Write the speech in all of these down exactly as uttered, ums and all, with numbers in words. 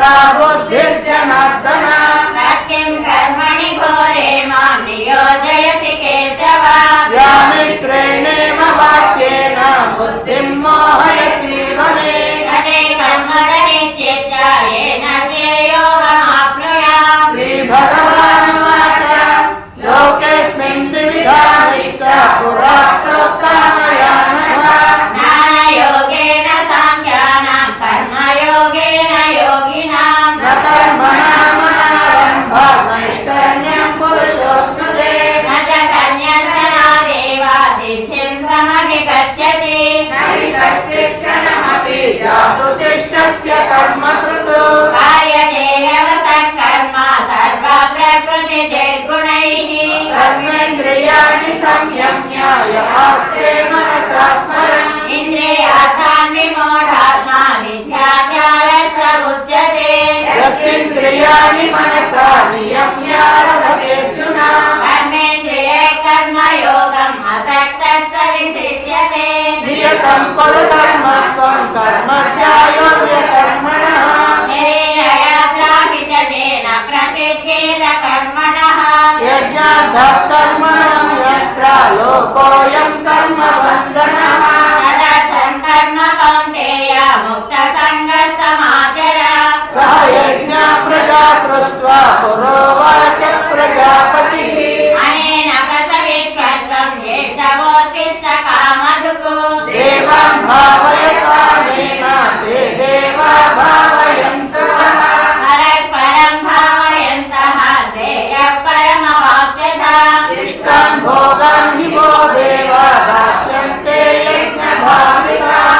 श्रद्धा बुद्धिर्जनार्दन सत्यं कर्मणि घोरे मां नियोजयसि केशव व्यामिश्रेणेन वाक्येन बुद्धिं मोहयसि मे तदे कर्मणित्येत्य येन श्रेयोऽहमाप्नुयाम् श्रीभगवानुवाच लोकेऽस्मिन् द्विविधा निष्ठा पुरा प्रोक्ता मया नघ ज्ञानयोगेन साङ्ख्यानां कर्मयोगेन योगिनां न कर्मणामनारम्भः नैष्कर्म्यं पुरुषोऽश्नुते न च कन्यसनादेव सिद्धिं समधिगच्छति न हि कश्चित् क्षणमपि जातु तिष्ठत्य कर्मकृतो कार्यते ह्यवसः कर्म सर्वप्रकृतिजैर्गुणैः कर्मेन्द्रियाणि संयम्य यमास्ते मनसा स्मरन् इन्द्रियार्थान् विमूढात्मा मिथ्याचारः उच्यते यस्येन्द्रियाणि मनसा नियम्य रभतेऽर्जुन कर्मेन्द्रिये कर्मयोगम् असक्तः स विशिष्यते नियतं कुरु कर्म त्वं कर्म ध्यायो कर्मणः शरीरयात्राभिचतेन प्रसिद्धेन कर्मणः यज्ञार्थः कर्मणं यत्र लोकोऽयं कर्मबन्धनः तदर्थं कर्म कौन्तेय मुक्तसङ्गः समाचर सः यज्ञः प्रजा सृष्ट्वा पुरोवाच प्रजापतिः अनेन प्रसविष्वत्वं येषवोऽस्मिन् कामधुको देवान् भावयतामेन ते देवा भावयन्तः परस्परं भावयन्तः श्रेयः परमवाप्स्यताम् इष्टान् भोगान् हि वो देवा दास्यन्ते यज्ञभाविकाः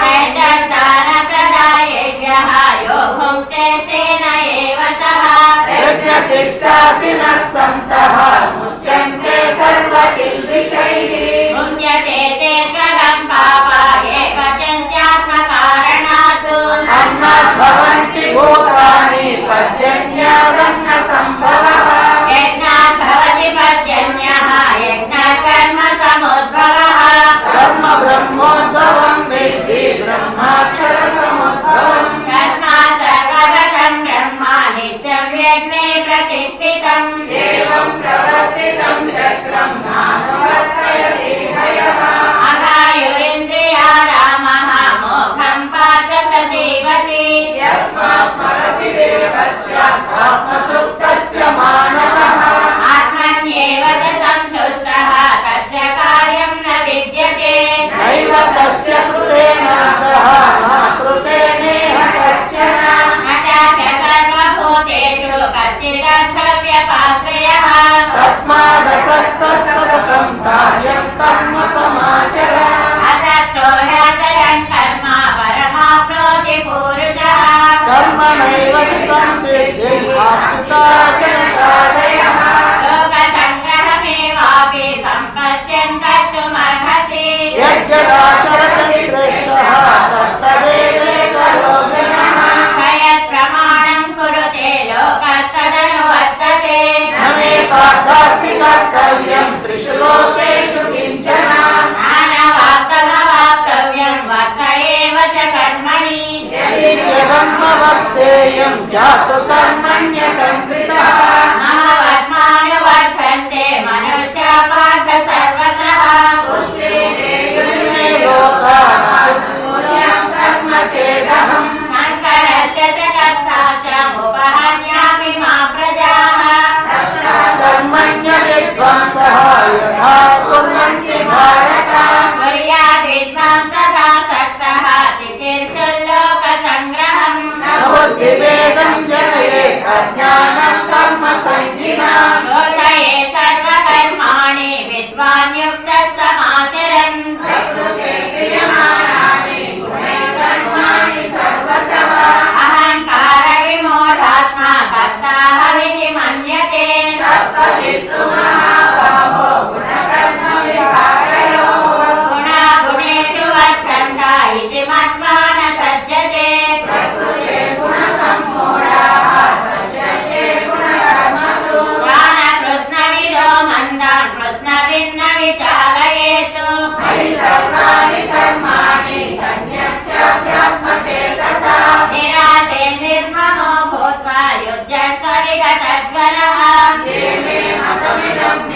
तैर्दत्तानप्रदायेभ्यः यो भुङ्क्ते तेन एव सः यज्ञशिष्टासिनः सन्तः मुच्यन्ते सर्वकिल्बिषैः भुङ्क्ते ते कृतं पापा ये पचन्त्यात्मकारणात् अन्नात् भवन्ति भूतानि पर्जन्यादन्नसम्भवः यज्ञात् भवति पर्जन्यः यज्ञकर्म समुद्भवः कर्म ब्रह्मोद्भवं विद्धि ब्रह्माक्षरसमुद्भवम् तस्मात् सर्वगतं ब्रह्म नित्यं यज्ञे प्रतिष्ठितम् एवं प्रवर्तितं चक्रं नानुवर्तयति हयः अगायुरिन्द्रिया रामः मोघं पार्थ स जीवति यस्मात् मरति देवस्य आत्मतृप्तस्य मानवः आत्मन्येव च सन्तुष्टः तस्य कार्यं न विद्यते नैव तस्य कृतेनादः न कृतेनेह कश्चन न च सर्वभूतेषु कश्चिदर्थव्यपाश्रयः तस्मादसक्तः सततं कार्यं कर्म समाचर असक्तो ह्यचरन् कर्म परमाप्नोति पूरुषः कर्मणैव संसिद्धिम् आस्थिता जनकादयः लोकसङ्ग्रहमेवापि सम्पश्यन् कर्तुमर्हसि यज्ञदाचरति श्रेष्ठः तत्तदेवेतरो जनः प्रमाणं कुरुते लोकस्तदनुवर्तते न मे पार्थास्ति कर्तव्यं त्रिषु लोकेषु किञ्चन नानवाप्तमवाप्तव्यं वर्त एव च कर्मणि यदि जगन्म वक्तेयं जातु कर्मण्यतन्त्रितः महावर्त्मानुवर्धन्ते मनुष्या पार्थ सर्वतः उत्सेदेयुर्मे लोकानां मूल्यं कर्म चेदहम् शङ्करस्य च कर्ता च उपहन्यामि मा प्रजाः कर्मण्यविद्वांसः यथा कुर्वन्ति भारत कुर्याद्विद्वान् सदा सक्तः चिकीर्षुल्लोकसङ्ग्रहम् न बुद्धिभेदं जनयेत् अज्ञानं कर्मसञ्ज्ञिनाम् दोषये सर्वकर्माणि विद्वान् युक्तः समाचरन् प्रकृते क्रियमाणानि गुणैः कर्माणि सर्वशः अहङ्कारविमूढात्मा कर्ताहमिति मन्यते तत्त्ववित्तुमहाबाहो गुणकर्मविभागयोः गुणागुणेषु वर्तन्त इति मत्वा न सज्जते प्रकृते गुणसम्मूढाः सज्जन्ते गुणकर्मसु ज्ञानकृष्णविदो मन्दान् कृष्णविन्न विचालयेत् मयि सर्वाणि कर्माणि सन्न्यस्य निराध्यात्मचेतसा निराते निर्ममो भूत्वा युध्यस्व विगतज्वरः ये मे मतमिदं